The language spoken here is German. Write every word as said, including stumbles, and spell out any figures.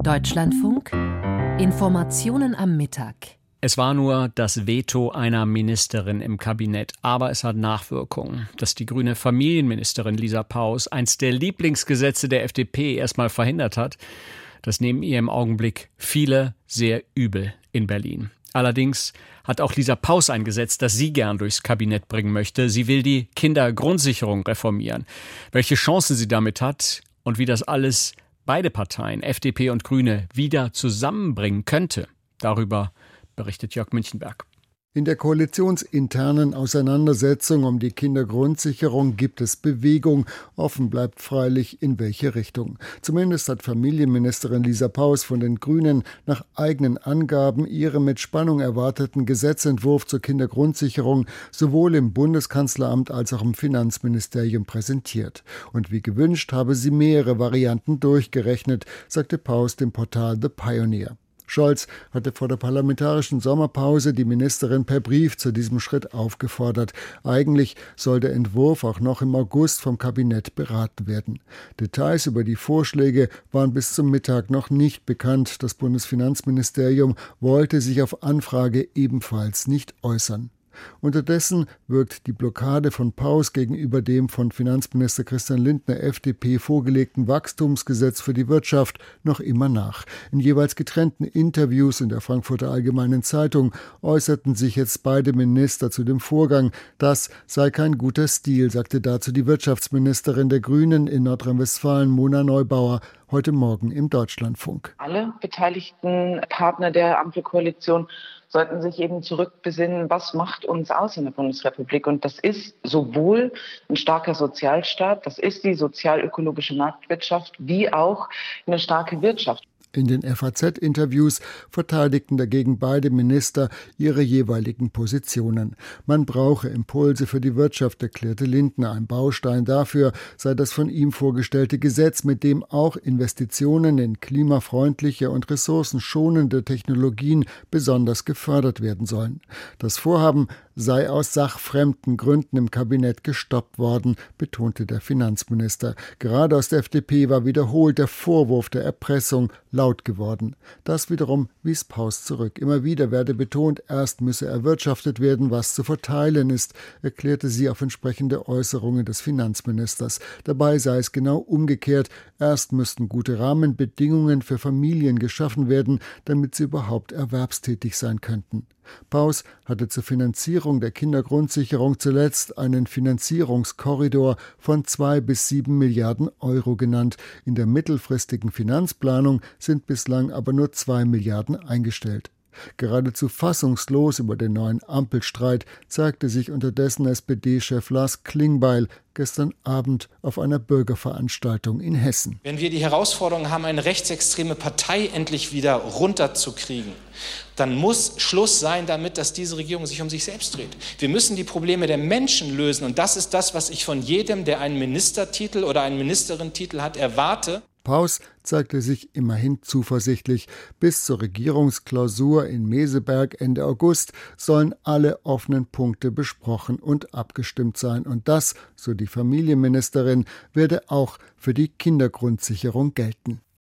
Deutschlandfunk. Informationen am Mittag. Es war nur das Veto einer Ministerin im Kabinett, aber es hat Nachwirkungen. Dass die grüne Familienministerin Lisa Paus eins der Lieblingsgesetze der F D P erstmal verhindert hat, das nehmen ihr im Augenblick viele sehr übel in Berlin. Allerdings hat auch Lisa Paus ein Gesetz, das sie gern durchs Kabinett bringen möchte. Sie will die Kindergrundsicherung reformieren. Welche Chancen sie damit hat und wie das alles beide Parteien, F D P und Grüne, wieder zusammenbringen könnte, darüber berichtet Jörg Münchenberg. In der koalitionsinternen Auseinandersetzung um die Kindergrundsicherung gibt es Bewegung. Offen bleibt freilich, in welche Richtung. Zumindest hat Familienministerin Lisa Paus von den Grünen nach eigenen Angaben ihren mit Spannung erwarteten Gesetzentwurf zur Kindergrundsicherung sowohl im Bundeskanzleramt als auch im Finanzministerium präsentiert. Und wie gewünscht habe sie mehrere Varianten durchgerechnet, sagte Paus dem Portal The Pioneer. Scholz hatte vor der parlamentarischen Sommerpause die Ministerin per Brief zu diesem Schritt aufgefordert. Eigentlich soll der Entwurf auch noch im August vom Kabinett beraten werden. Details über die Vorschläge waren bis zum Mittag noch nicht bekannt. Das Bundesfinanzministerium wollte sich auf Anfrage ebenfalls nicht äußern. Unterdessen wirkt die Blockade von Paus gegenüber dem von Finanzminister Christian Lindner F D P vorgelegten Wachstumsgesetz für die Wirtschaft noch immer nach. In jeweils getrennten Interviews in der Frankfurter Allgemeinen Zeitung äußerten sich jetzt beide Minister zu dem Vorgang. Das sei kein guter Stil, sagte dazu die Wirtschaftsministerin der Grünen in Nordrhein-Westfalen, Mona Neubauer, heute Morgen im Deutschlandfunk. Alle beteiligten Partner der Ampelkoalition sollten sich eben zurückbesinnen, was macht uns aus in der Bundesrepublik. Und das ist sowohl ein starker Sozialstaat, das ist die sozial-ökologische Marktwirtschaft, wie auch eine starke Wirtschaft. In den F A Z-Interviews verteidigten dagegen beide Minister ihre jeweiligen Positionen. Man brauche Impulse für die Wirtschaft, erklärte Lindner. Ein Baustein dafür sei das von ihm vorgestellte Gesetz, mit dem auch Investitionen in klimafreundliche und ressourcenschonende Technologien besonders gefördert werden sollen. Das Vorhaben sei aus sachfremden Gründen im Kabinett gestoppt worden, betonte der Finanzminister. Gerade aus der F D P war wiederholt der Vorwurf der Erpressung laut geworden. Das wiederum wies Paus zurück. Immer wieder werde betont, erst müsse erwirtschaftet werden, was zu verteilen ist, erklärte sie auf entsprechende Äußerungen des Finanzministers. Dabei sei es genau umgekehrt. Erst müssten gute Rahmenbedingungen für Familien geschaffen werden, damit sie überhaupt erwerbstätig sein könnten. Paus hatte zur Finanzierung der Kindergrundsicherung zuletzt einen Finanzierungskorridor von zwei bis sieben Milliarden Euro genannt. In der mittelfristigen Finanzplanung sind bislang aber nur zwei Milliarden eingestellt. Geradezu fassungslos über den neuen Ampelstreit zeigte sich unterdessen S P D-Chef Lars Klingbeil gestern Abend auf einer Bürgerveranstaltung in Hessen. Wenn wir die Herausforderung haben, eine rechtsextreme Partei endlich wieder runterzukriegen, dann muss Schluss sein damit, dass diese Regierung sich um sich selbst dreht. Wir müssen die Probleme der Menschen lösen und das ist das, was ich von jedem, der einen Ministertitel oder einen Ministerentitel hat, erwarte. Paus zeigte sich immerhin zuversichtlich. Bis zur Regierungsklausur in Meseberg Ende August sollen alle offenen Punkte besprochen und abgestimmt sein. Und das, so die Familienministerin, werde auch für die Kindergrundsicherung gelten.